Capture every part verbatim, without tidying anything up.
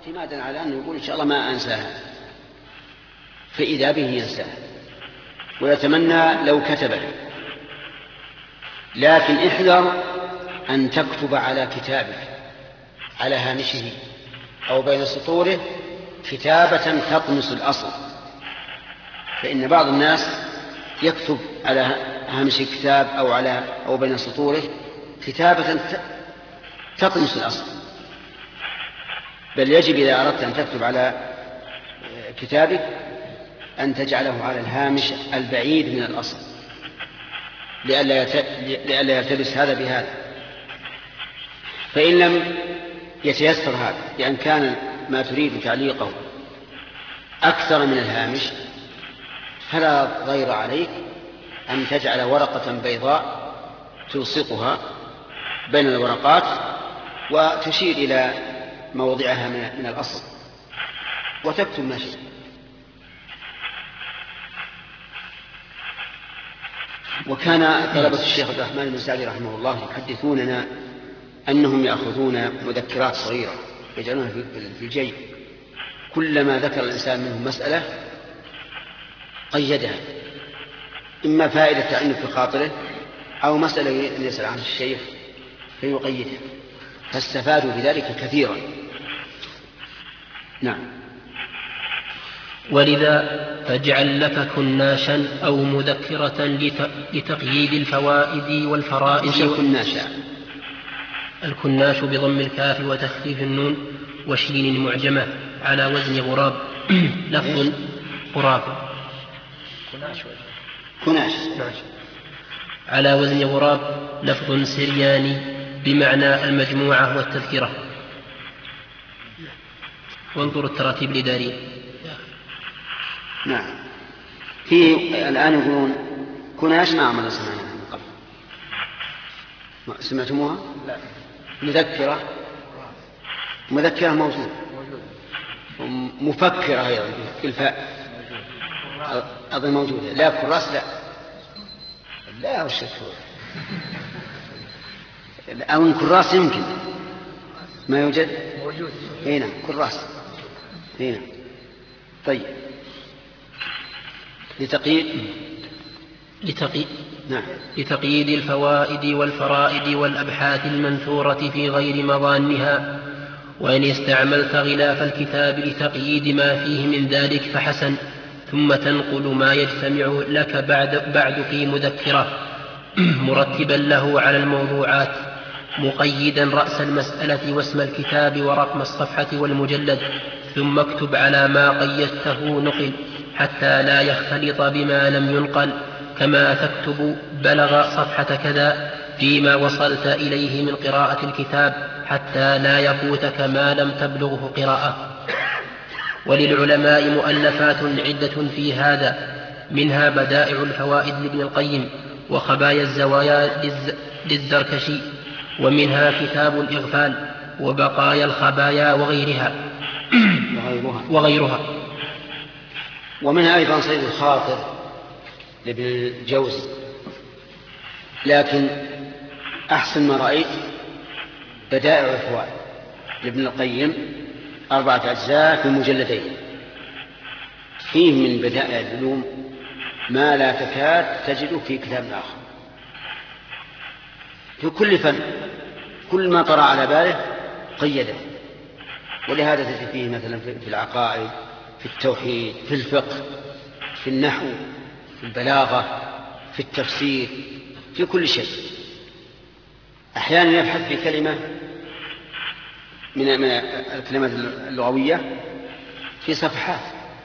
اعتمادا على أنه يقول إن شاء الله ما أنساها، فإذا به ينساها ويتمنى لو كتب، لكن احذر أن تكتب على كتابك على هامشه أو بين سطوره كتابة تطمس الأصل، فإن بعض الناس يكتب على هامش الكتاب أو على أو بين سطوره كتابة تطمس الأصل، بل يجب إذا أردت أن تكتب على كتابك أن تجعله على الهامش البعيد من الأصل لئلا يلتبس هذا بهذا. فإن لم يتيسر هذا لأن كان ما تريد تعليقه أكثر من الهامش فلا غير عليك أن تجعل ورقة بيضاء تلصقها بين الورقات وتشير إلى موضعها من الأصل وتكتب ما شئت. وكان طلبة الشيخ عبد الرحمن بن سعدي رحمه الله يحدثوننا أنهم يأخذون مذكرات صغيرة يجعلونها في الجيب، كلما ذكر الإنسان منهم مسألة قيدها، إما فائدة تعين في خاطره أو مسألة يسأل عنها الشيخ فيقيدها، فاستفادوا بذلك كثيرا. نعم. ولذا فاجعل لك كناشا أو مذكرة لتقييد الفوائد والفرائض. وش الكناشا؟ الكناش بضم الكاف وتخفيف النون وشين معجمة على وزن غراب. لفظ غراب كناش على وزن غراب، لفظ سرياني بمعنى المجموعة والتذكرة. وانظروا التراتيب الإدارية. نعم. في الآن يقولون كناش ما عمل سمعنا من قبل، سمعتموها؟ لا. مذكرة مذكرة موجود، مفكرة أيضا بالفاء أظن موجودة، لا كراس لا لا وش أو كراس يمكن ما يوجد موجود هنا كراس هنا. طيب لتقييد لتقييد نعم. لتقييد الفوائد والفرائد والأبحاث المنثورة في غير مظانها، وإن استعملت غلاف الكتاب لتقييد ما فيه من ذلك فحسن، ثم تنقل ما يجتمع لك بعد, بعد في مذكرة مرتبا له على الموضوعات، مقيدا رأس المسألة واسم الكتاب ورقم الصفحة والمجلد، ثم اكتب على ما قيدته نقل حتى لا يختلط بما لم ينقل، كما تكتب بلغ صفحة كذا فيما وصلت إليه من قراءة الكتاب حتى لا يفوتك ما لم تبلغه قراءة. وللعلماء مؤلفات عدة في هذا، منها بدائع الفوائد لابن القيم، وخبايا الزوايا للزركشي، ومنها كتاب الإغفال، وبقايا الخبايا وغيرها وغيرها ومنها أيضا صيد الخاطر لابن الجوزي، لكن أحسن ما رأيت بدائع الفوائد لابن القيم أربعة أجزاء في مجلدين، فيه من بدائع العلوم ما لا تكاد تجد في كتاب آخر، في كل فن كل ما طرأ على باله قيده. ولهذا تجد فيه مثلا في العقائد، في التوحيد، في الفقه، في النحو، في البلاغة، في التفسير، في كل شيء. أحيانا يبحث في كلمة من من الكلمات اللغوية في صفحات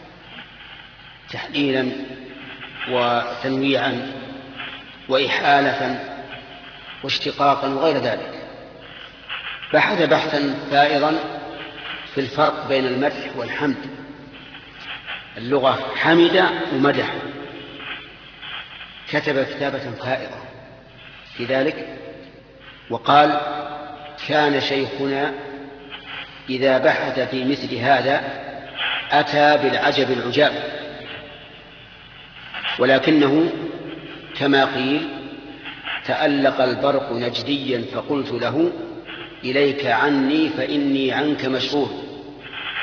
تحليلا وتنويعا وإحالة واشتقاقا وغير ذلك. بحث بحثا فائضا في الفرق بين المدح والحمد، اللغة حمد ومدح، كتب كتابة فائضة في ذلك، وقال: كان شيخنا إذا بحث في مثل هذا أتى بالعجب العجاب، ولكنه كما قيل: تألق البرق نجديا فقلت له إليك عني فإني عنك مشغول.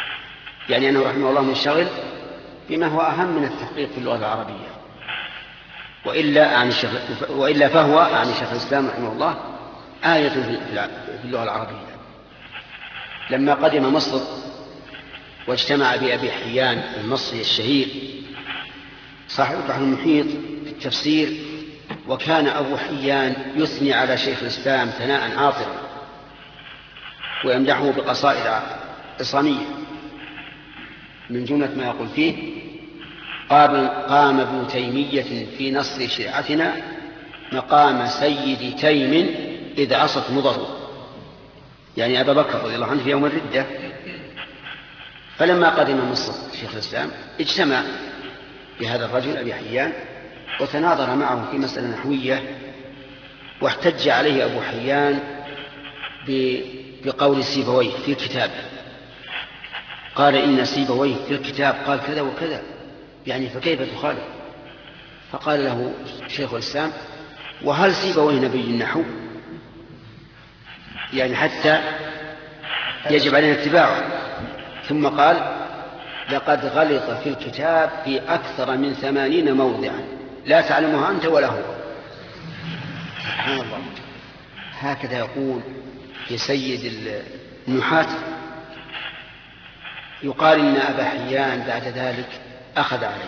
يعني أنه رحمه الله منشغل بما هو أهم من التحقيق في اللغة العربية. وإلا عن الشيخ وإلا فهو عن الشيخ الإسلام رحمه الله آية في اللغة العربية. لما قدم مصر واجتمع بأبي حيان المصري الشهير صاحب البحر المحيط في التفسير، وكان أبو حيان يثني على شيخ الإسلام ثناء عاطرا ويمدحه بقصائد إصامية، من جملة ما يقول فيه: قام ابن تيمية في نصر شيعتنا مقام سيد تيم إذ عصت مضر، يعني أبا بكر رضي الله عنه في يوم الردة. فلما قدم مصر شيخ الإسلام اجتمع بهذا الرجل أبي حيان وتناظر معه في مسألة نحوية، واحتج عليه أبو حيان بقول سيبويه في الكتاب. قال: إن سيبويه في الكتاب قال كذا وكذا، يعني فكيف تخالف؟ فقال له شيخ الإسلام: وهل سيبويه نبي النحو؟ يعني حتى يجب علينا اتباعه. ثم قال: لقد غلط في الكتاب في أكثر من ثمانين موضعا لا تعلمها أنت ولا هو. سبحان الله، هكذا يقول في سيد النحاة. يقال إن أبا حيان بعد ذلك أخذ عليه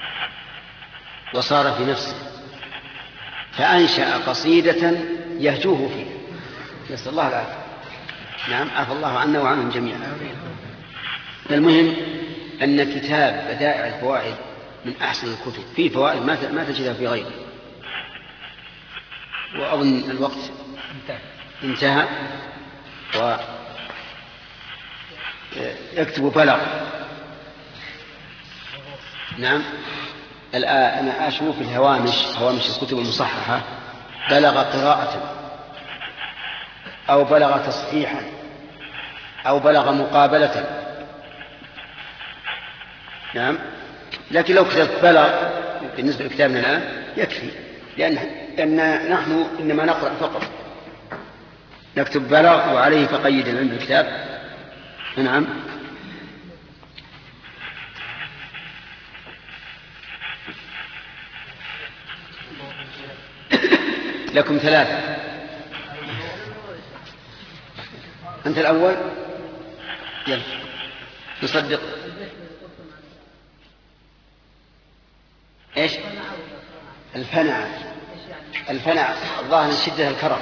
وصار في نفسه، فأنشأ قصيدة يهجوه فيها، نسأل الله العافية. نعم، عفى الله عنا وعنهم جميعا. المهم أن كتاب بدائع الفوائد من أحسن الكتب، فيه فوائد ما تجدها في غيره. وأظن الوقت انتهى، ويكتب بلغ. نعم، الآن أنا أشوف الهوامش، هوامش الكتب المصححة: بلغ قراءة، أو بلغ تصحيحا، أو بلغ مقابلة. نعم، لكن لو كتبت بلغ بالنسبة لكتابنا الآن يكفي، لأن, لأن نحن إنما نقرأ فقط. نكتب بلغ وعليه فقيد عند الكتاب. نعم، لكم ثلاثة. أنت الأول، يلا نصدق. إيش؟ الفنع. الفنع الظاهر شدة الكرم.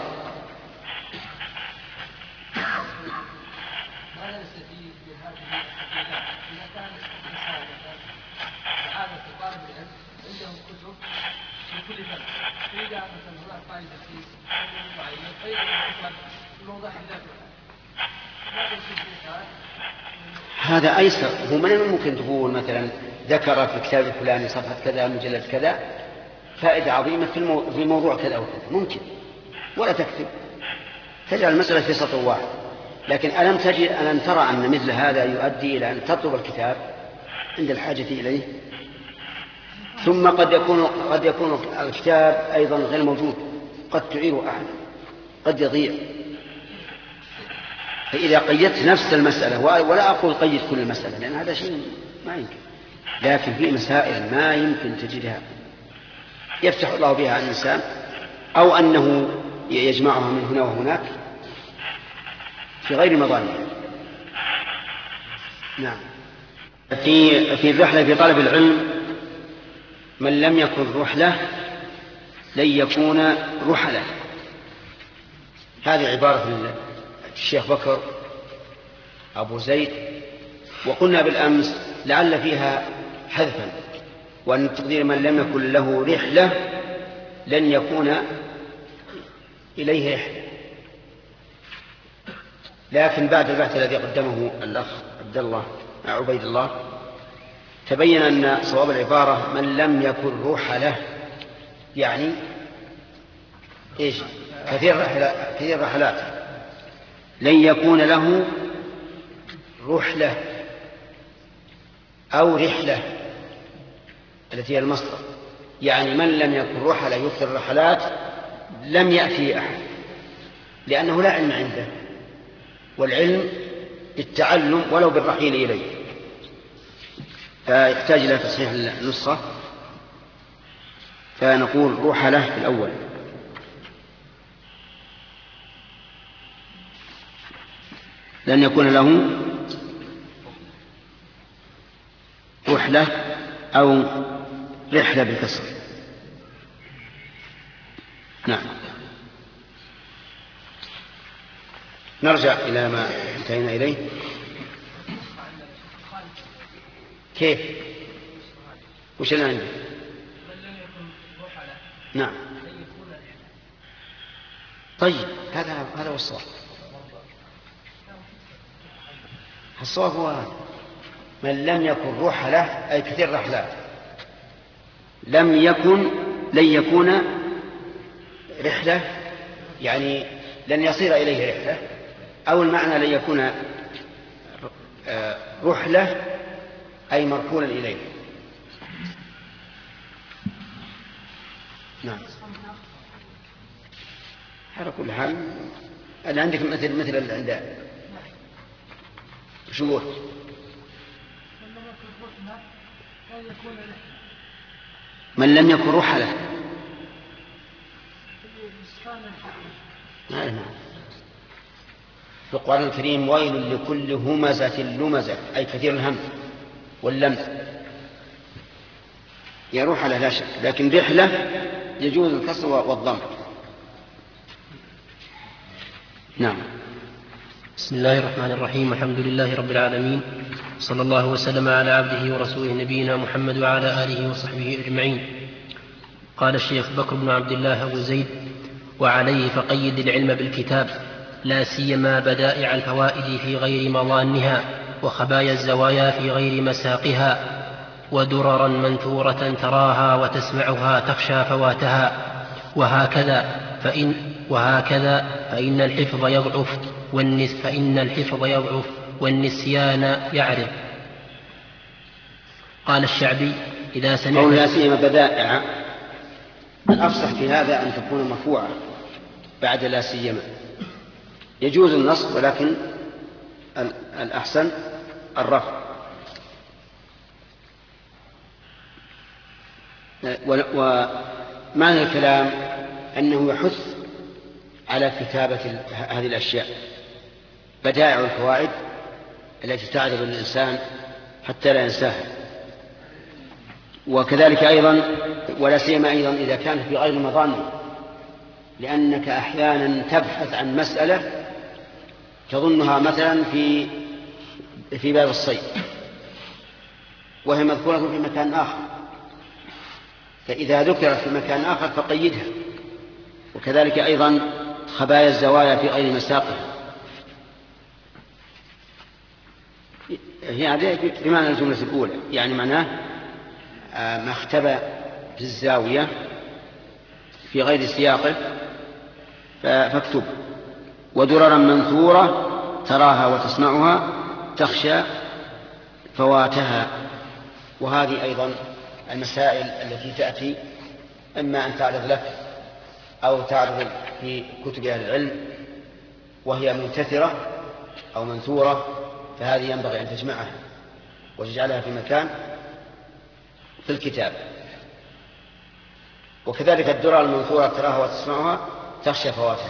هذا أيسر. هو من ممكن تقول مثلا ذكر في الكتاب الفلاني صفحة كذا مجلد كذا فائدة عظيمة في, المو... في موضوع كذا وكذا، ممكن، ولا تكتب، تجعل المسألة في سطر واحد. لكن ألم تجد ألم ترى أن مثل هذا يؤدي إلى أن تطلب الكتاب عند الحاجة إليه؟ ثم قد يكون قد يكون الكتاب أيضا غير موجود، قد تعير أحد، قد يضيع. فإذا قيدت نفس المسألة، ولا أقول قيد كل المسألة لأن هذا شيء ما يمكن، لكن في مسائل ما يمكن تجدها يفتح الله بها على الإنسان، أو أنه يجمعها من هنا وهناك في غير مظانها. نعم. في في الرحلة في طلب العلم: من لم يكن رحلة لن يكون رحلة. هذه عبارة الشيخ بكر أبو زيد، وقلنا بالأمس لعل فيها حذفا، وأن التقدير: من لم يكن له رحلة لن يكون إليه رحلة. لكن بعد البحث الذي قدمه الأخ عبد الله عبيد الله تبين أن صواب العبارة: من لم يكن رحلة، يعني إيش؟ كثير رحلات، كثير رحلات، لن يكون له رحلة أو رحلة التي هي المصدر. يعني من لم يكن رحلة يكثر الرحلات لم يأتي أحد، لأنه لا علم عنده، والعلم التعلم ولو بالرحيل إليه. فيحتاج إلى تصحيح النسخة، فنقول رحلة في الأول. لأن يكون له رحلة أو رحلة بالكسر. نعم. نرجع إلى ما انتهينا إليه. كيف؟ وش اللي عندي؟ نعم. طيب هذا هذا هو الصواب. الصواب هو هذا: من لم يكن رحلة أي كثير رحلات، لم يكن لن يكون رحلة، يعني لن يصير إليه رحلة، أو المعنى لن يكون رحلة أي مرحولا إليه. نعم. على كل حال أنا عندك مثل مثل عند شو من لم يكن رحلة. نعم. في القرآن الكريم: ويل لكل همزة لمزة، أي كثير الهم واللمز. يا رحلة لا شك، لكن رحلة يجوز الكسر والضم. نعم. بسم الله الرحمن الرحيم. الحمد لله رب العالمين، صلى الله وسلم على عبده ورسوله نبينا محمد وعلى آله وصحبه أجمعين. قال الشيخ بكر بن عبد الله أبو زيد: وعليه فقيد العلم بالكتاب، لا سيما بدائع الفوائد في غير مظانها، وخبايا الزوايا في غير مساقها، ودررا منثورة تراها وتسمعها تخشى فواتها، وهكذا فإن وهكذا فإن الحفظ يضعف والنس فإن الحفظ يضعف والنسيان يعرض. قال الشعبي: إذا سمعت قول لا سيما بدائع، الأفصح في هذا أن تكون مرفوعة بعد لا سيما. يجوز النصب ولكن الأحسن الرفع. ومعنى الكلام أنه يحث على كتابة هذه الأشياء، بدائع الفوائد التي تعرض الإنسان حتى لا ينساها. وكذلك أيضا ولا سيما أيضا إذا كانت في غير مظانه، لأنك أحيانا تبحث عن مسألة تظنها مثلا في في باب الصيد وهي مذكورة في مكان آخر، فإذا ذكرت في مكان آخر فقيدها. وكذلك أيضا خبايا الزوايا في غير مساقها، هي هذه بمعنى الجملة الأولى، يعني معناه ما اختبى في الزاوية في غير سياقه فاكتب. ودررا منثورة تراها وتسمعها تخشى فواتها. وهذه أيضا المسائل التي تأتي إما أن تعرض لك أو تعرض في كتب أهل العلم وهي منتثرة أو منثورة، فهذه ينبغي أن تجمعها وتجعلها في مكان في الكتاب. وكذلك الدرر المنثورة تراها وتسمعها تخشى فواتها.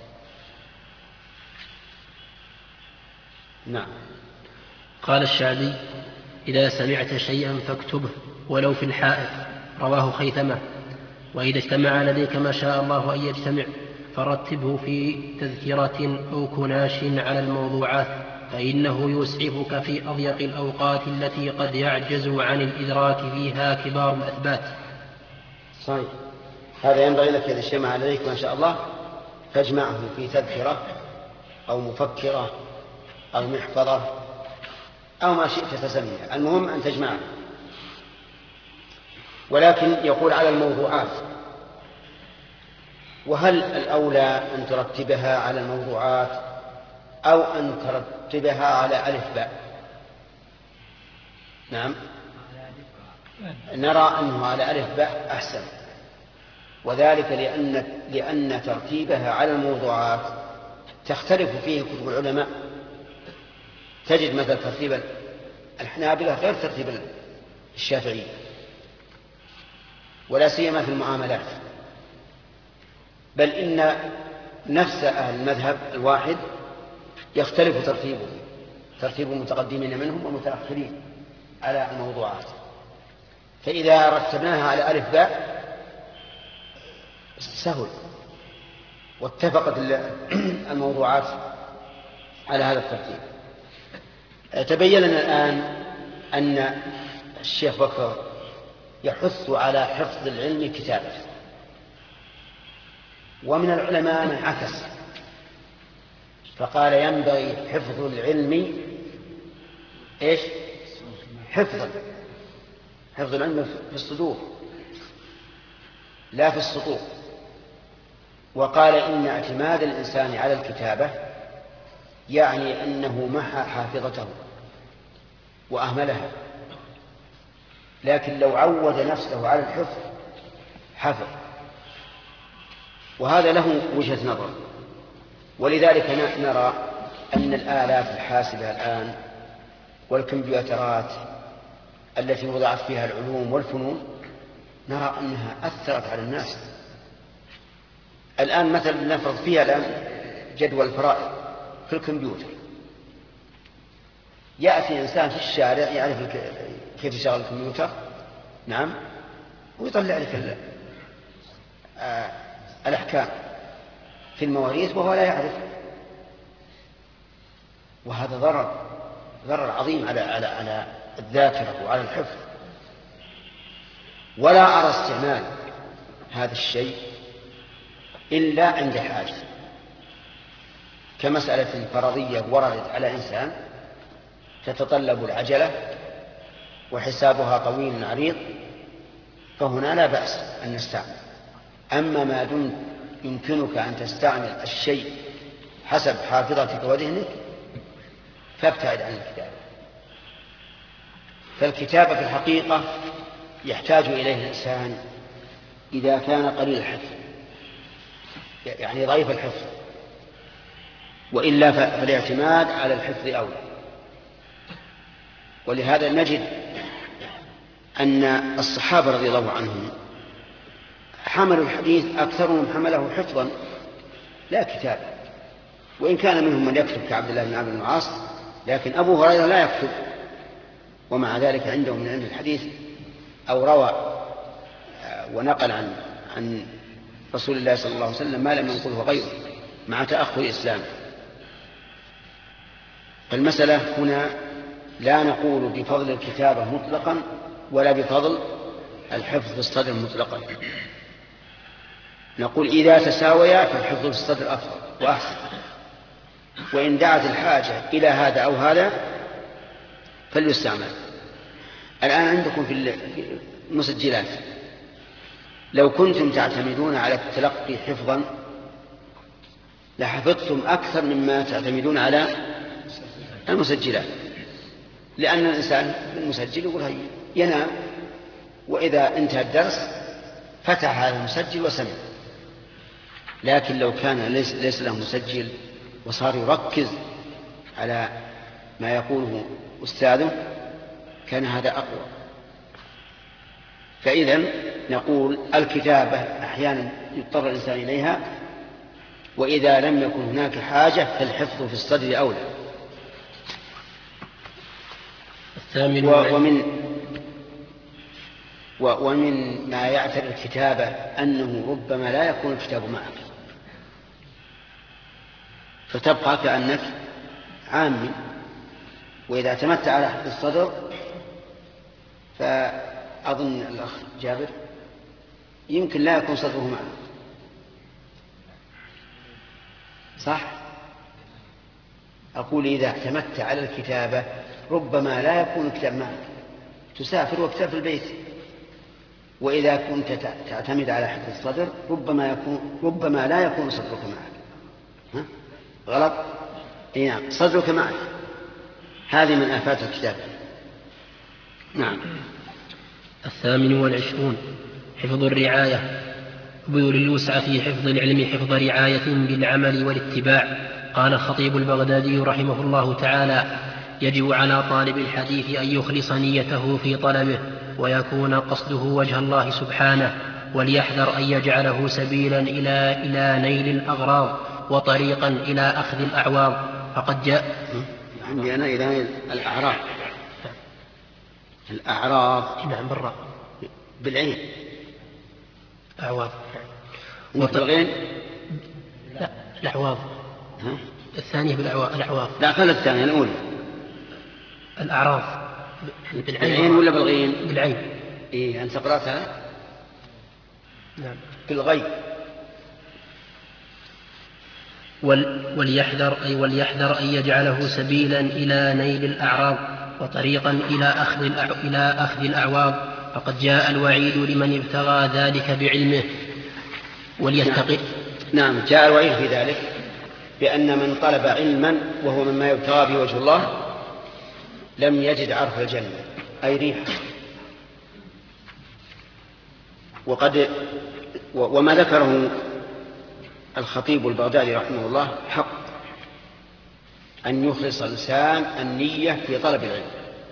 نعم. قال الشعبي: إذا سمعت شيئا فاكتبه ولو في الحائط. رواه خيثمة. وإذا اجتمع لديك ما شاء الله أن يجتمع فرتبه في تذكرة أو كناش على الموضوعات، فإنه يسعفك في أضيق الأوقات التي قد يعجز عن الإدراك فيها كبار الأثبات. صحيح. هذا ينبغي لك إذا اجتمع لديك ما شاء الله فاجمعه في تذكرة أو مفكرة أو محفظة أو ما شئت فسميها، المهم أن تجمعه. ولكن يقول على الموضوعات، وهل الأولى أن ترتبها على الموضوعات أو أن ترتبها على ألف باء؟ نعم، نرى أنه على ألف باء أحسن، وذلك لأن, لأن ترتيبها على الموضوعات تختلف فيه كتب العلماء. تجد مثل ترتيب الحنابلة غير ترتيب الشافعية، ولا سيما في المعاملات، بل إن نفس أهل المذهب الواحد يختلف ترتيبه ترتيب المتقدمين منهم والمتأخرين على الموضوعات. فإذا رتبناها على ألف باء سهل، واتفقت الموضوعات على هذا الترتيب. تبين لنا الآن أن الشيخ بكر يحث على حفظ العلم كتابة، ومن العلماء من عكس فقال ينبغي حفظ العلم إيش؟ حفظا، حفظ العلم في الصدور لا في السطور. وقال إن اعتماد الإنسان على الكتابة يعني أنه محى حافظته وأهملها، لكن لو عود نفسه على الحفظ حفظ، وهذا له وجهة نظر. ولذلك نرى أن الآلات الحاسبة الآن والكمبيوترات التي وضعت فيها العلوم والفنون نرى أنها أثرت على الناس. الآن مثلا نفرض فيها الآن جدول الفرائض في الكمبيوتر، يأتي إنسان في الشارع يعرف كيف يشغل الكمبيوتر، نعم، ويطلع لك الأحكام في المواريث وهو لا يعرف، وهذا ضرر ضرر عظيم على على على الذاكرة وعلى الحفظ. ولا أرى استعمال هذا الشيء إلا عند حاجة، كمسألة فرضية وردت على إنسان تتطلب العجلة وحسابها طويل عريض، فهنا لا بأس أن نستعمل. أما ما دمت يمكنك أن تستعمل الشيء حسب حافظتك وذهنك فابتعد عن الكتابة. فالكتابة في الحقيقة يحتاج إليه الإنسان إذا كان قليل الحفظ، يعني ضعيف الحفظ، وإلا فالاعتماد على الحفظ أولى. ولهذا نجد أن الصحابة رضي الله عنهم حملوا الحديث أكثرهم حمله حفظا لا كتابة، وإن كان منهم من يكتب كعبد الله بن عمرو بن العاص، لكن أبو هريرة لا يكتب، ومع ذلك عنده من علم الحديث أو روى ونقل عن عن رسول الله صلى الله عليه وسلم ما لم ينقله غيره مع تأخر الإسلام. فالمسألة هنا لا نقول بفضل الكتابة مطلقا ولا بفضل الحفظ في الصدر مطلقا، نقول إذا تساويا فالحفظ في الصدر أفضل وأحسن، وإن دعت الحاجة إلى هذا أو هذا فليستعمل. الآن عندكم في المسجلات لو كنتم تعتمدون على التلقي حفظا لحفظتم أكثر مما تعتمدون على المسجلات، لأن الإنسان المسجل يقول هي ينام، وإذا انتهى الدرس فتح هذا المسجل وسمع. لكن لو كان ليس, ليس له مسجل وصار يركز على ما يقوله أستاذه كان هذا أقوى. فإذن نقول الكتابة أحيانا يضطر الإنسان إليها، وإذا لم يكن هناك حاجة فالحفظ في الصدر أولى. الثامن ومن ومن ما يعتري الكتابة أنه ربما لا يكون الكتاب معك، فتبقى كأنك عامي، وإذا اعتمدت على حفظ الصدر فأظن الأخ جابر يمكن لا يكون صدره معك، صح؟ أقول إذا اعتمدت على الكتابة ربما لا يكون الكتاب معك، تسافر وكتاب في البيت. وإذا كنت تعتمد على حفظ الصدر ربما يكون ربما لا يكون صدرك معك. ها؟ غلط؟ اي نعم، صدرك معك. هذه من آفات الكتاب. نعم. الثامن والعشرون حفظ الرعاية، بذل الوسع في حفظ العلم حفظ رعاية بالعمل والاتباع. قال الخطيب البغدادي رحمه الله تعالى: يجب على طالب الحديث أن يخلص نيته في طلبه ويكون قصده وجه الله سبحانه، وليحذر أن يجعله سبيلا إلى, إلى نيل الأغراض وطريقا إلى أخذ الأعواض. فقد جاء عندي أنا إلى نيل الأعراض. الأعراض نعم بالراء بالعين أعواض. بالغين لا الأعواض. الثانية بالأعواض. لا خلت الثانية الأولى. الأعراض بالعين ولا بالغين؟ بالعين. إيه أنت قرأتها؟ نعم بالغين. وليحذر أي وليحذر أن يجعله سبيلا إلى نيل الأعراض وطريقا إلى أخذ إلى أخذ الأعواض. فقد جاء الوعيد لمن ابتغى ذلك بعلمه وليتقي. نعم. نعم جاء الوعيد في ذلك بأن من طلب علما وهو مما يبتغى به وجه الله لم يجد عرف الجنة أي ريحه. وقد وما ذكره الخطيب البغدادي رحمه الله حق، أن يخلص الإنسان النية في طلب العلم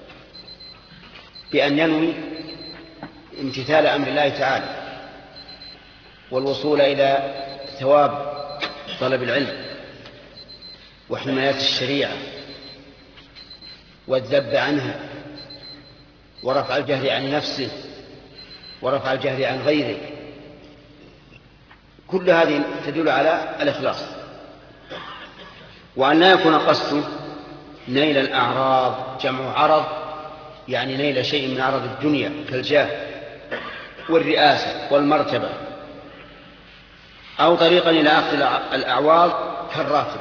بأن ينوي امتثال أمر الله تعالى والوصول إلى ثواب طلب العلم وحماية الشريعة والذب عنها ورفع الجهل عن نفسه ورفع الجهل عن غيره. كل هذه تدل على الإخلاص، وأن لا يكون قصده نيل الأعراض. جمع عرض يعني نيل شيء من عرض الدنيا كالجاه والرئاسة والمرتبة، أو طريقا إلى أخذ الأعواض كالراتب.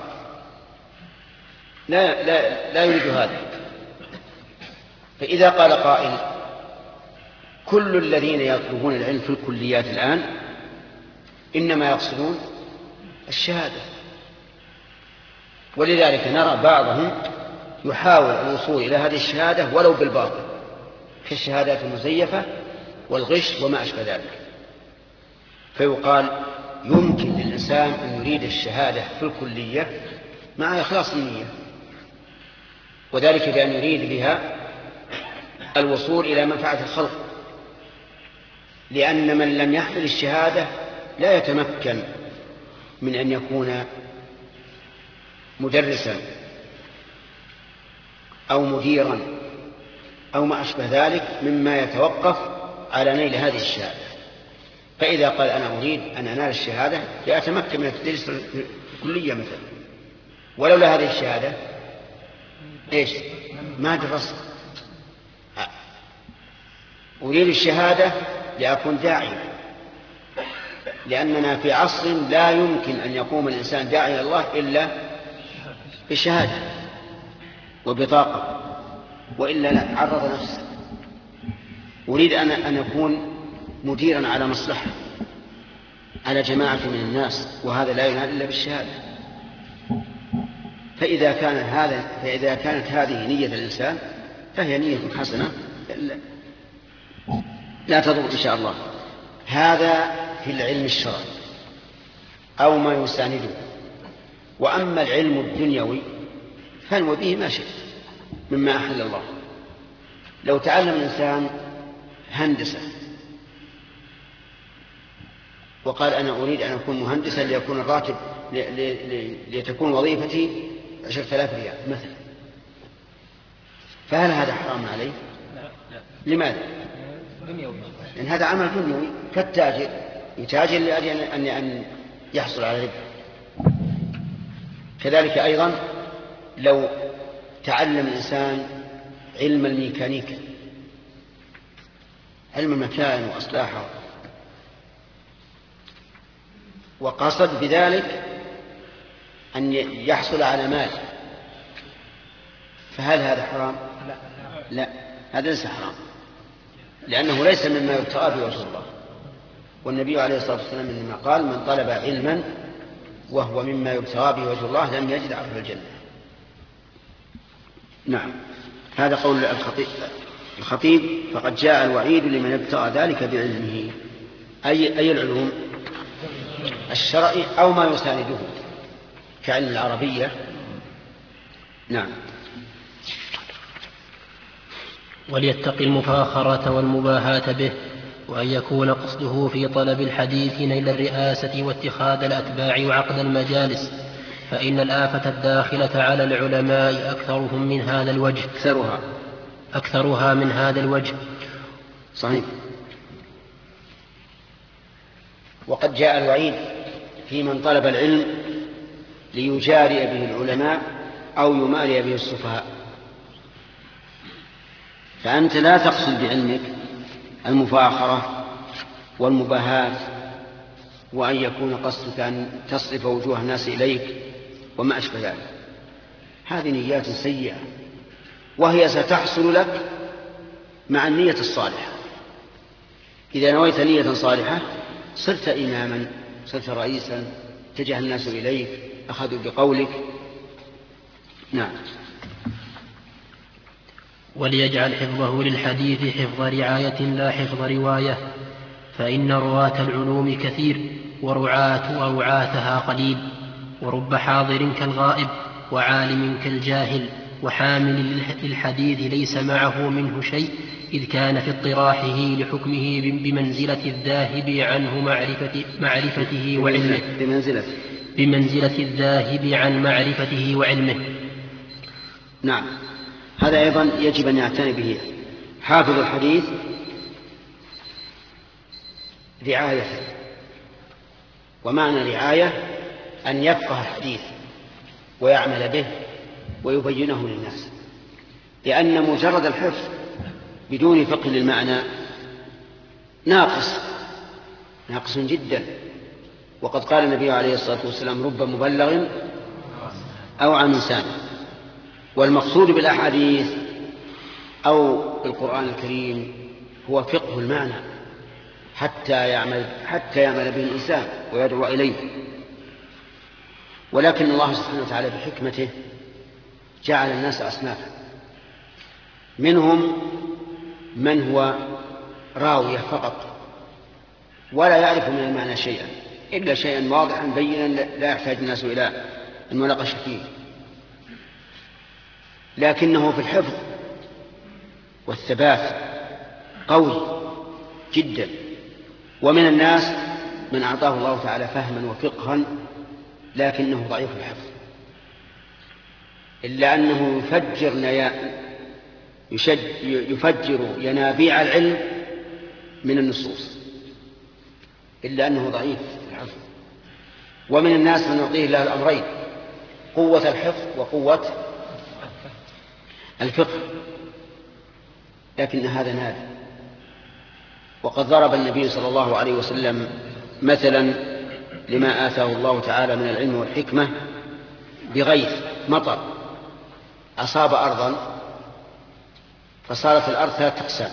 لا, لا, لا يريد هذا. فإذا قال قائل كل الذين يطلبون العلم في الكليات الآن إنما يقصدون الشهادة، ولذلك نرى بعضهم يحاول الوصول إلى هذه الشهادة ولو بالباطل كالشهادات المزيفة والغش وما أشبه ذلك. فيقال يمكن للإنسان أن يريد الشهادة في الكلية مع إخلاص النية، وذلك بأن يريد بها الوصول إلى منفعة الخلق، لأن من لم يحمل الشهادة لا يتمكن من أن يكون مدرسا أو مديرا أو ما أشبه ذلك مما يتوقف على نيل هذه الشهادة. فإذا قال أنا أريد أن أنال الشهادة لأتمكن من التدريس في الكلية مثلا، ولولا هذه الشهادة إيش ما درست. أريد الشهادة لأكون داعيا، لأننا في عصر لا يمكن أن يقوم الإنسان داعي إلى الله إلا بشهادة وبطاقة، وإلا لا عرض نفسه. أريد أن أن أكون مديرا على مصلحة على جماعة من الناس، وهذا لا ينال إلا بالشهادة. فإذا كان هذا فإذا كانت هذه نية الإنسان فهي نية حسنة لا تضر إن شاء الله. هذا في العلم الشرعي أو ما يسانده. وأما العلم الدنيوي فانو به ما شئت مما أحل الله. لو تعلم الإنسان هندسة وقال أنا أريد أن أكون مهندسا ليكون الراتب لتكون وظيفتي عشرة آلاف ريال مثلا، فهل هذا حرام عليه؟ لماذا؟ لأن هذا عمل دنيوي كالتاجر يتاجر لأجل أن يحصل على ربح. كذلك أيضا لو تعلم الإنسان علم الميكانيكا، علم المكائن وأصلاحه، وقصد بذلك أن يحصل على مال، فهل هذا حرام؟ لا، هذا ليس حرام، لأنه ليس مما يبتغى بوجه الله. والنبي عليه الصلاة والسلام إنما قال من طلب علما وهو مما يبتغى بوجه الله لم يجد عرف الجنة. نعم، هذا قول الخطيب. الخطيب فقد جاء الوعيد لمن ابتغى ذلك بعلمه، أي أي العلوم الشرعي أو ما يسانده كعلم العربية. نعم. وليتقي المفاخرة والمباهاة به، وأن يكون قصده في طلب الحديث نيل الرئاسة واتخاذ الأتباع وعقد المجالس، فإن الآفة الداخلة على العلماء أكثرهم من هذا الوجه أكثرها أكثرها من هذا الوجه. صحيح. وقد جاء الوعيد في من طلب العلم ليجاري به العلماء أو يماري به السفهاء. فأنت لا تقصد بعلمك المفاخرة والمباهاة، وأن يكون قصدك أن تصرف وجوه الناس إليك وما أشبه ذلك. هذه نيات سيئة، وهي ستحصل لك مع النية الصالحة. إذا نويت نية صالحة صرت إماما، صرت رئيسا، اتجه الناس إليك، أخذوا بقولك. نعم. وليجعل حفظه للحديث حفظ رعاية لا حفظ رواية، فإن رواة العلوم كثير ورعاة ورعاثها قليل، ورب حاضر كالغائب وعالم كالجاهل، وحامل للحديث ليس معه منه شيء، إذ كان في اطراحه لحكمه بمنزلة الذاهب عنه معرفة معرفته وعلمه بمنزلة بمنزلة الذاهب عن معرفته وعلمه. نعم، هذا أيضا يجب أن يعتني به حافظ الحديث رعاية. ومعنى رعاية أن يفقه الحديث ويعمل به ويبينه للناس، لأن مجرد الحفظ بدون فقه للمعنى ناقص ناقص جدا. وقد قال النبي عليه الصلاة والسلام: رب مبلغ أوعى من سامع. والمقصود بالأحاديث أو بالقرآن الكريم هو فقه المعنى حتى يعمل حتى يعمل به الإنسان ويدعو إليه. ولكن الله سبحانه وتعالى بحكمته جعل الناس أصنافا، منهم من هو راوية فقط ولا يعرف من المعنى شيئا إلا شيئا واضحا بينا لا يحتاج الناس إلى المناقشة فيه، لكنه في الحفظ والثبات قوي جدا. ومن الناس من أعطاه الله تعالى فهما وفقها لكنه ضعيف الحفظ، إلا أنه يفجر نيا... يشج... يفجر ينابيع العلم من النصوص، إلا أنه ضعيف في الحفظ. ومن الناس من يعطيه الله الأمرين: قوة الحفظ وقوة الفقه، لكن هذا نادر. وقد ضرب النبي صلى الله عليه وسلم مثلا لما آتاه الله تعالى من العلم والحكمة بغيث مطر أصاب أرضا فصارت الأرض ثلاثة أقسام: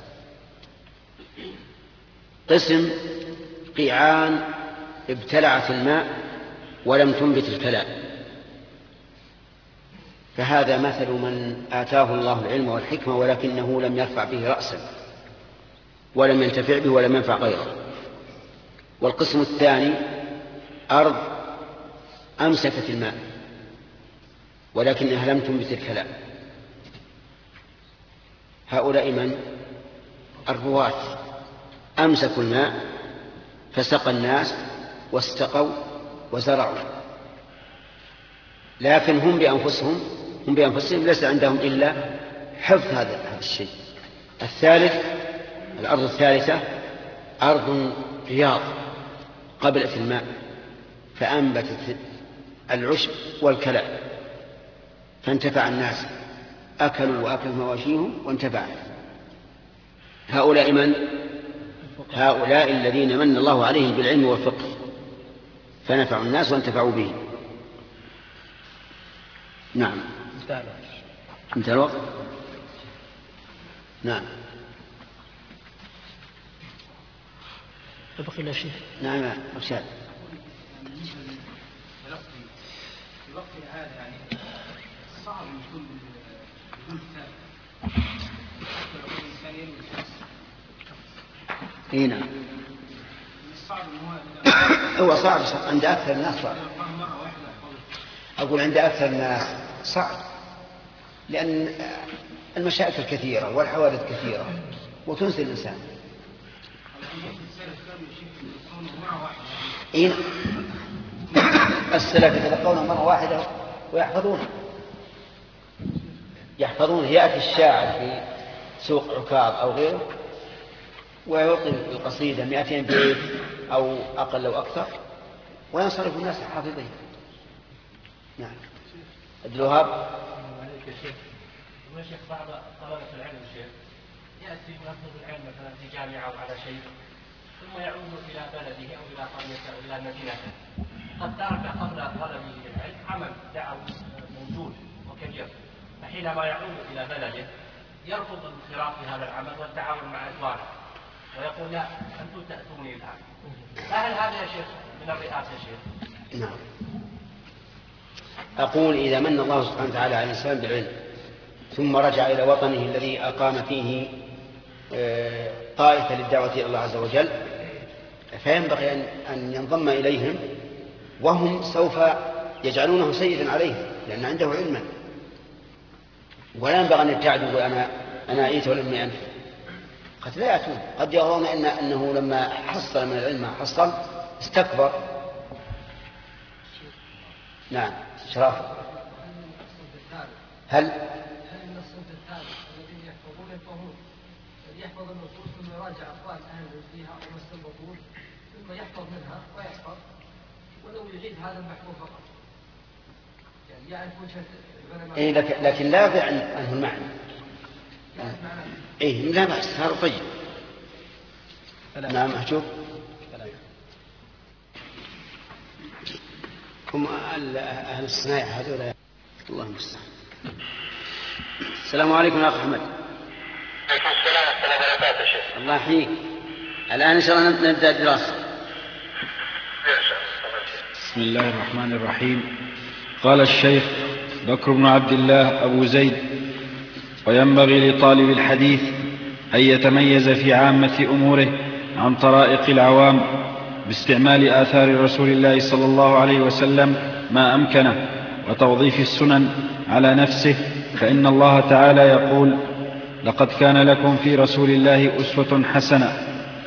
قسم قيعان ابتلعت الماء ولم تنبت الكلاء، فهذا مثل من آتاه الله العلم والحكمة ولكنه لم يرفع به رأسا ولم ينتفع به ولم ينفع غيره. والقسم الثاني أرض أمسكت الماء ولكنها لم تنبت الكلاء، هؤلاء من؟ الرواة، أمسكوا الماء فسقى الناس واستقوا وزرعوا، لكن هم بأنفسهم هم بأنفسهم ليس عندهم إلا حفظ هذا هذا الشيء. الثالث الأرض الثالثة أرض رياض قبلت الماء فأنبتت العشب والكلاء فانتفع الناس، أكلوا وأكلوا مواشيهم وانتفعوا. هؤلاء من؟ هؤلاء الذين من الله عليهم بالعلم والفقه فنفعوا الناس وانتفعوا به. نعم. انتهى الوقت. نعم. يبقى لا شيء. نعم أرشاد. في وقت هذا يعني صعب يكون بدون كتاب حتى لو الإنسان يلمس. اي نعم. صعب هو هو صعب عند أكثر الناس صعب. أقول عند أكثر الناس صعب، لأن المشاكل كثيرة والحوادث كثيرة وتنسي الإنسان. إيه؟ السلف يتلقون مرة واحدة ويحفظونه يحفظونه يأتي الشاعر في سوق عكاظ أو غيره ويعطي القصيدة مئتين بيت أو أقل أو أكثر وينصرف الناس حافظين. نعم. عبد الوهاب. يا شيخ بعض طلبة العلم شيخ يأتي يحفظ العلم مثلا في جامعة أو على شيء ثم يعود إلى بلده أو إلى قريته أو إلى مدينته قد ترك قبل طلبه للعلم عمل دعوي موجود وكبير، فحينما يعود إلى بلده يرفض الانخراط في هذا العمل والتعاون مع إخوانه ويقول لا أنتم تأتوني الآن. فهل هذا يا شيخ من الرئاسة يا شيخ؟ نعم. أقول إذا من الله سبحانه وتعالى على الإنسان بالعلم ثم رجع إلى وطنه الذي أقام فيه طائفة للدعوة إلى الله عز وجل فينبغي أن ينضم إليهم وهم سوف يجعلونه سيدا عليهم لأن عنده علما، ولا ينبغي أن يبتعدوا وأنا أنا أيت ولم أنف. قد لا يأتون، قد يرون إن أنه لما حصل من العلم ما حصل استكبر. نعم. شرف. هل هل النص الثالث الذين يحفظون يفهمون يحفظ النصوص ثم يراجع أقوال أهل فيها أو السبقون ثم يحفظ منها ويحفظ ولو يعيد هذا المحفوظ فقط يعني يعرف وجهة إيه لكن, لكن لا يضيع عنه المعنى. إيه لا بأس هذا طيب. نعم أشوف هم أهل الصناعة هذول الله المستعان. السلام عليكم يا أخ أحمد. عليكم السلام ورحمة الله وبركاته شيخ. الله يحييك. الآن إن شاء الله نبدأ الدراسة. بسم الله الرحمن الرحيم. قال الشيخ بكر بن عبد الله أبو زيد: وينبغي لطالب الحديث أن يتميز في عامة أموره عن طرائق العوام باستعمال آثار رسول الله صلى الله عليه وسلم ما أمكنه وتوظيف السنن على نفسه، فإن الله تعالى يقول: لقد كان لكم في رسول الله أسوة حسنة.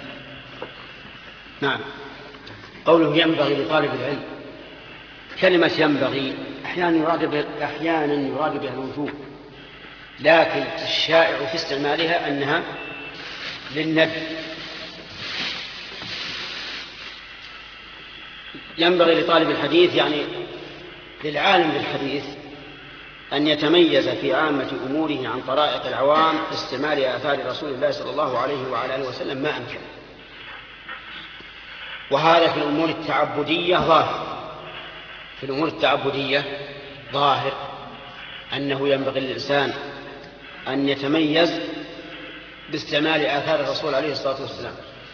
نعم. قوله ينبغي لطالب العلم، كلمة ينبغي أحيانا يراد بها أحيانا يراد بها الوجوب، لكن الشائع في استعمالها أنها للندب. ينبغي لطالب الحديث يعني للعالم بالحديث أن يتميز في عامة أموره عن طرائق العوام باستعمال آثار رسول الله صلى الله عليه وعلى آله وسلم ما أمكن. وهذا في الأمور التعبدية ظاهر في الأمور التعبدية ظاهر أنه ينبغي للإنسان أن يتميز باستعمال آثار الرسول عليه الصلاة والسلام.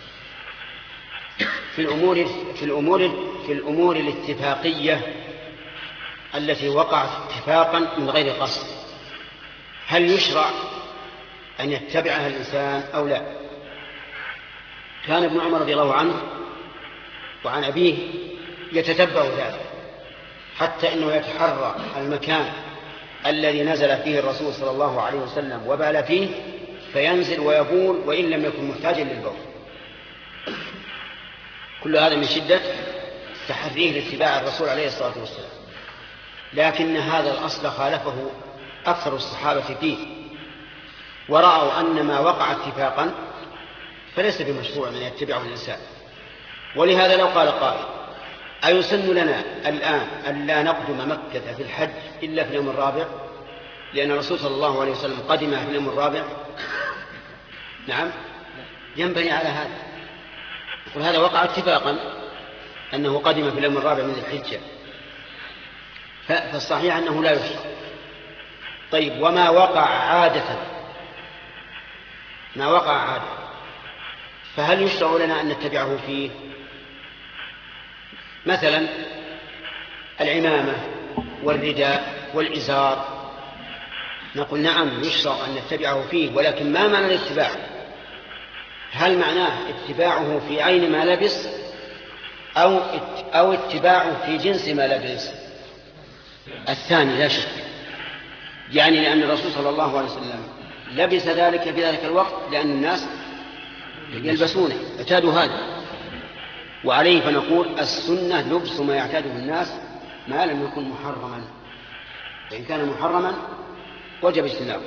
في الأمور في الأمور في الأمور الاتفاقية التي وقعت اتفاقا من غير قصد، هل يشرع أن يتبعها الإنسان أو لا؟ كان ابن عمر رضي الله عنه وعن أبيه يتتبع ذلك، حتى إنه يتحرى المكان الذي نزل فيه الرسول صلى الله عليه وسلم وبال فيه فينزل ويبول وإن لم يكن محتاجا للبول. كل هذا من شدة تحريه لاتباع الرسول عليه الصلاة والسلام. لكن هذا الأصل خالفه أكثر الصحابة فيه، ورأوا أن ما وقع اتفاقا فليس بمشروع من يتبعه الإنسان. ولهذا لو قال قائل: أيسن لنا الآن أن لا نقدم مكة في الحج إلا في اليوم الرابع لأن الرسول صلى الله عليه وسلم قدم في اليوم الرابع؟ نعم، ينبني على هذا. وهذا وقع اتفاقا أنه قدم في اليوم الرابع من الحجة، فالصحيح أنه لا يشرع. طيب، وما وقع عادة ما وقع عادة فهل يشرع لنا أن نتبعه فيه؟ مثلا العمامة والرداء والإزار، نقول نعم يشرع أن نتبعه فيه، ولكن ما معنى الاتباع؟ هل معناه اتباعه في عين ما لبس أو أو اتباعه في جنس ما لبس؟ الثاني لا شك، يعني لأن الرسول صلى الله عليه وسلم لبس ذلك في ذلك الوقت لأن الناس يلبسونه، اعتادوا هذا. وعليه فنقول السنة لبس ما يعتاده الناس ما لم يكن محرما، فإن كان محرما وجب اجتنابه.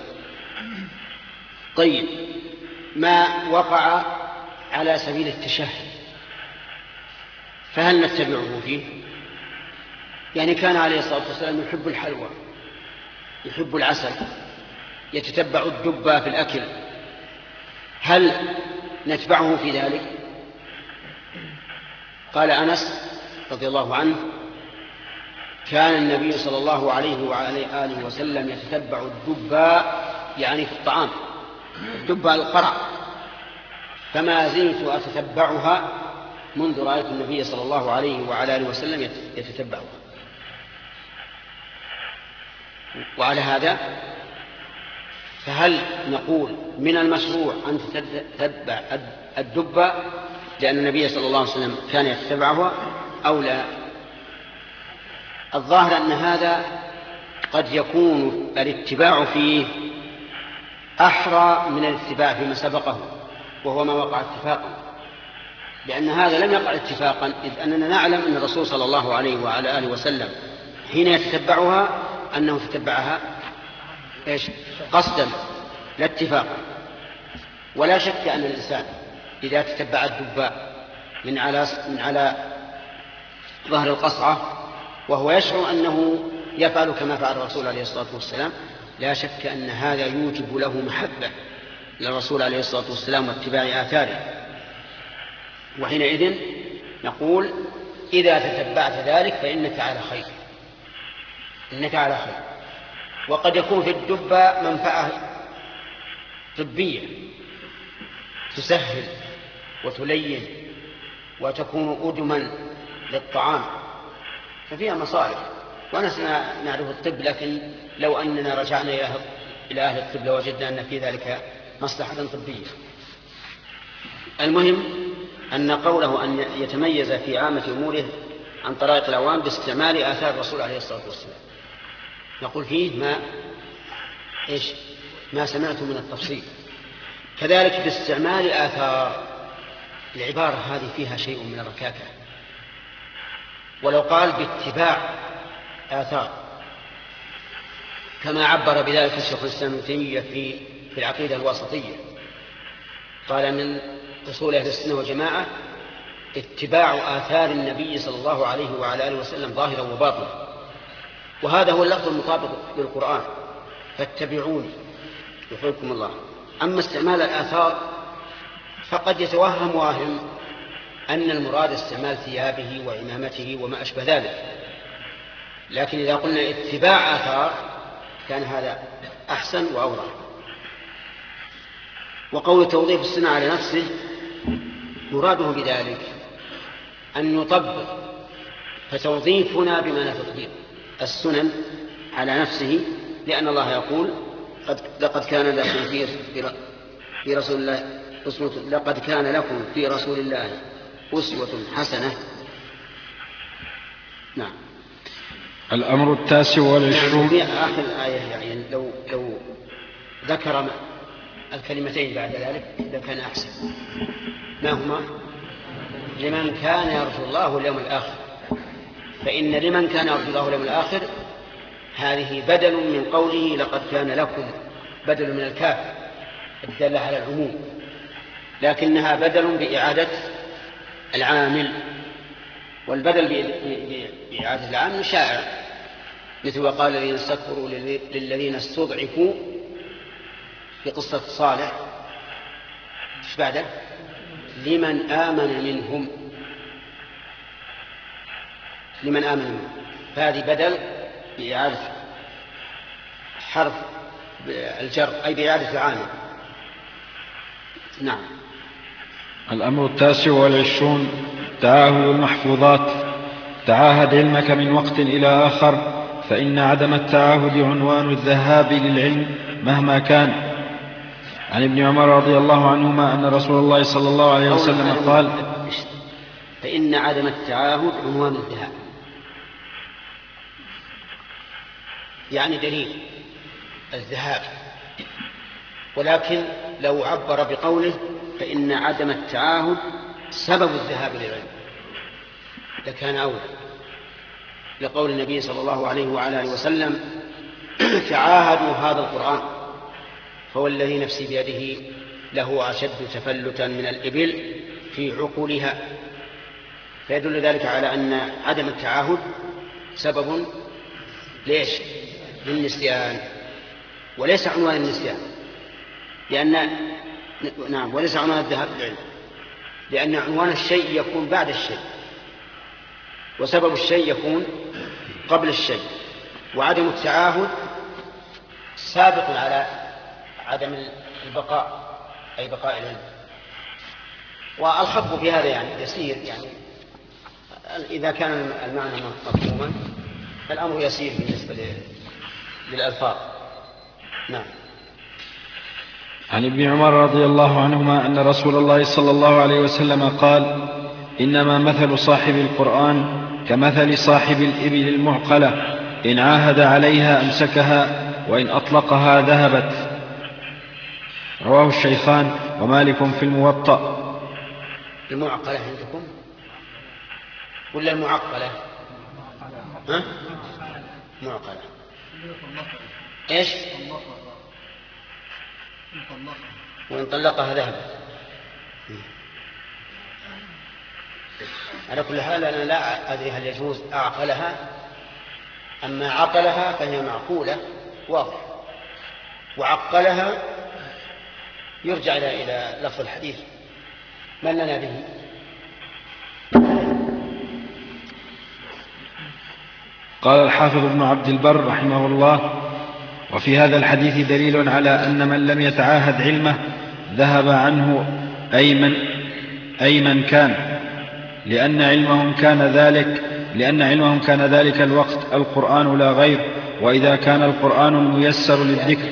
طيب، ما وقع على سبيل التشهي فهل نتبعه فيه؟ يعني كان عليه الصلاة والسلام يحب الحلوى، يحب العسل، يتتبع الدبة في الأكل، هل نتبعه في ذلك؟ قال أنس رضي الله عنه: كان النبي صلى الله عليه وعلى آله وسلم يتتبع الدبة، يعني في الطعام، الدبة القرع، فما زلت أتتبعها منذ رأيت النبي صلى الله عليه وعلى آله وسلم يتتبعها. وعلى هذا فهل نقول من المشروع أن تتبع الدبة لأن النبي صلى الله عليه وسلم كان يتبعها أو لا؟ الظاهر أن هذا قد يكون الاتباع فيه أحرى من الاتباع فيما سبقه وهو ما وقع اتفاقا، لأن هذا لم يقع اتفاقا، إذ أننا نعلم أن الرسول صلى الله عليه وعلى آله وسلم حين يتتبعها أنه تتبعها إيش؟ قصدا لا اتفاقا. ولا شك أن الإنسان إذا تتبع الدباء من على من على ظهر القصعة وهو يشعر أنه يفعل كما فعل الرسول عليه الصلاة والسلام، لا شك أن هذا يوجب له محبة للرسول عليه الصلاة والسلام واتباع آثاره. وحينئذ نقول إذا تتبعت ذلك فإنك على خير، إنك على خير. وقد يكون في الدبة منفعة طبية تسهل وتلين وتكون أدما للطعام، ففيها مصالح. ونحن نعرف الطب، لكن لو أننا رجعنا إلى أهل الطب لوجدنا أن في ذلك مصلحة طبية. المهم أن قوله أن يتميز في عامة أموره عن طرائق العوام باستعمال آثار الرسول عليه الصلاة والسلام، نقول فيه ما إيش ما سمعت من التفصيل. كذلك باستعمال آثار، العبارة هذه فيها شيء من الركاكة. ولو قال باتباع آثار كما عبر بذلك الشيخ الإسلام ابن تيمية في في العقيدة الواسطية، قال من أصول أهل السنة والجماعة اتباع آثار النبي صلى الله عليه وعلى آله وسلم ظاهرا وباطنا، وهذا هو اللفظ المطابق للقرآن: فاتبعوني يحببكم الله. أما استعمال الآثار فقد يتوهم واهم أن المراد استعمال ثيابه وعمامته وما أشبه ذلك، لكن إذا قلنا اتباع آثار كان هذا أحسن وأوضح. وقول توظيف السنة على نفسه مراده بذلك أن نطبق، فتوظيفنا بمعنى تطبيق السنن على نفسه، لأن الله يقول قد لقد كان لكم في في رسول الله أسوة لقد كان لكم في رسول الله أسوة حسنة. نعم. الأمر التاسع والعشرون. في آخر الآية يعني لو لو ذكر الكلمتين بعد ذلك إذا كان أحسن. ما هما؟ لمن كان يرجو الله واليوم الآخر. فإن لمن كان يرجو الله واليوم الآخر هذه بدل من قوله لقد كان لكم، بدل من الكاف الدالة على العموم، لكنها بدل بإعادة العامل، والبدل بإعادة العامل شائع، مثل وقال الذين استكبروا للذين استضعفوا في قصة صالح ايش بعده؟ لمن آمن منهم، لمن آمن منهم، فهذه بدل بإعادة حرف الجر أي بإعادة العامل. نعم. الأمر التاسع والعشرون تعاهد المحفوظات. تعاهد علمك من وقت إلى آخر، فإن عدم التعاهد عنوان الذهاب للعلم مهما كان. عن ابن عمر رضي الله عنهما أن رسول الله صلى الله عليه وسلم قال: فإن عدم التعاهد عنوان الذهاب، يعني دليل الذهاب. ولكن لو عبر بقوله فإن عدم التعاهد سبب الذهاب للعلم لكان أولى، لقول النبي صلى الله عليه وعلى آله وسلم تعاهدوا هذا القرآن فوالذي نفسي بيده له أشد تفلتا من الإبل في عقولها. فيدل ذلك على أن عدم التعاهد سبب ليش؟ للنسيان، وليس عنوان النسيان، لأن نعم وليس عنوان الذهاب للعلم، لأن عنوان الشيء يكون بعد الشيء، وسبب الشيء يكون قبل الشيء، وعدم التعاهد سابق على عدم البقاء أي بقاء العلم. والخطب في هذا يعني يسير، يعني إذا كان المعنى مفهوما فالأمر يسير بالنسبة للألفاظ. نعم. عن ابن عمر رضي الله عنهما أن رسول الله صلى الله عليه وسلم قال: إنما مثل صاحب القرآن كمثل صاحب الإبل المعقلة، إن عاهد عليها أمسكها وإن أطلقها ذهبت. رواه الشيخان ومالك في الموطأ. المعقلة عندكم ولا المعقلة؟ ها؟ معقلة. إيش؟ وإن طلقها ذهبت. على كل حال أنا لا أدري هل يجوز أعقلها، أما عقلها فهي معقولة واضح، وعقلها يرجع إلى لفظ الحديث من لنا به. قال الحافظ ابن عبد البر رحمه الله: وفي هذا الحديث دليل على أن من لم يتعاهد علمه ذهب عنه أي من, أي من كان، لأن علمهم كان ذلك لأن علمهم كان ذلك الوقت القرآن لا غير، وإذا كان القرآن الميسر للذكر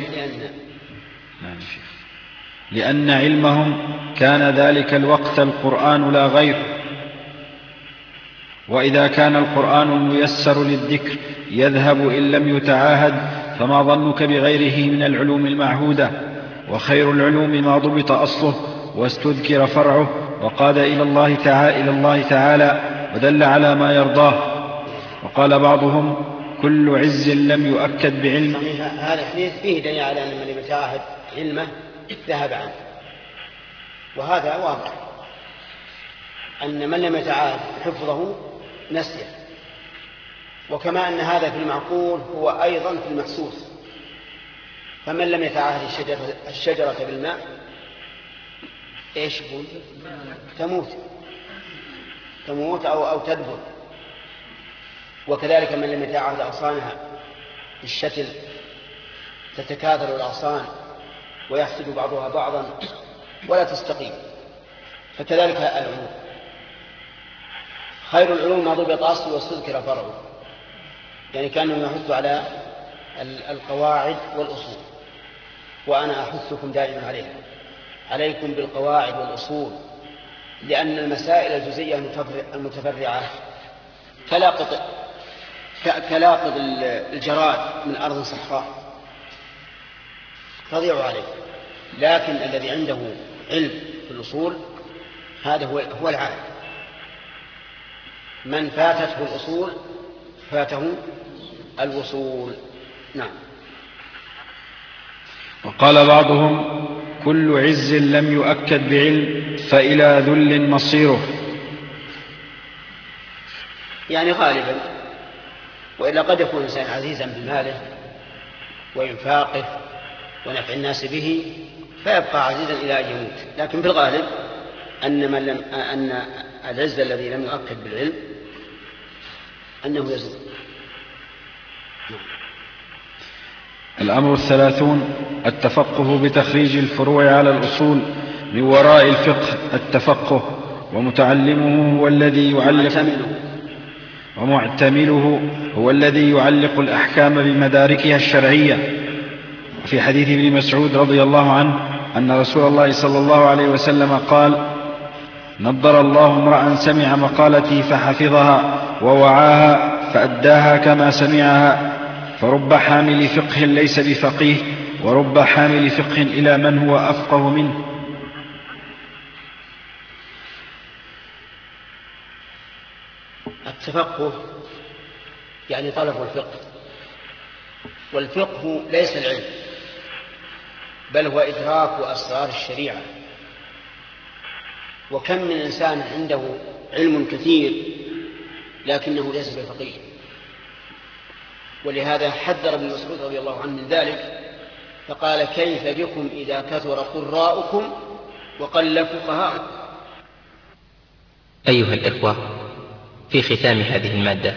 لأن علمهم كان ذلك الوقت القرآن لا غير، وإذا كان القرآن الميسر للذكر يذهب إن لم يتعاهد، فما ظنك بغيره من العلوم المعهودة؟ وخير العلوم ما ضبط أصله واستذكر فرعه وقاد إلى الله تعالى, إلى الله تعالى ودل على ما يرضاه. وقال بعضهم: كل عز لم يؤكد بعلم. صحيح، هذا الحديث فيه دليل على أن من يتعاهد علمه ذهب عنه، وهذا واضح أن من لم يتعاهد حفظه نسيه، وكما أن هذا في المعقول هو أيضا في المحسوس، فمن لم يتعاهد الشجرة, الشجرة بالماء إيش يقول؟ تموت تموت أو, أو تدبر. وكذلك من لم يتعاهد أغصانها بالشتل تتكاثر الأغصان ويحسد بعضها بعضا ولا تستقيم. فكذلك العلوم، خير العلوم ما ضبط أصله واستذكر فرعه، يعني كانوا يحث على القواعد والأصول، وأنا أحثكم دائما عليها، عليكم بالقواعد والأصول، لأن المسائل الجزئية المتفرعة كلاقط كلاقط الجراد من أرض صحراء تضيع عليه، لكن الذي عنده علم في الأصول هذا هو هو العالم. من فاتته الأصول فاته الوصول. نعم. وقال بعضهم: كل عز لم يؤكد بعلم فإلى ذل مصيره. يعني غالبا، وإلا قد يكون الإنسان عزيزا بماله وإنفاقه ونفع الناس به فيبقى عزيزا إلى أن يموت، لكن في الغالب أن, من لم أن العز الذي لم يؤكد بالعلم أنه يزول. الأمر الثلاثون: التفقه بتخريج الفروع على الأصول من وراء الفقه التفقه، ومتعلمه هو الذي يعلق ومعتمله هو الذي يعلق الأحكام بمداركها الشرعية. وفي حديث ابن مسعود رضي الله عنه أن رسول الله صلى الله عليه وسلم قال: نضر الله امرأ سمع مقالتي فحفظها ووعاها فأداها كما سمعها، فرب حامل فقه ليس بفقيه ورب حامل فقه إلى من هو أفقه منه. التفقه يعني طلب الفقه، والفقه ليس العلم بل هو إدراك أسرار الشريعة. وكم من إنسان عنده علم كثير لكنه ليس بفقيه، ولهذا حذر ابن مسعود رضي الله عنه من ذلك فقال: كيف بكم إذا كثر قراؤكم وقل فقهاؤكم. أيها الإخوة، في ختام هذه المادة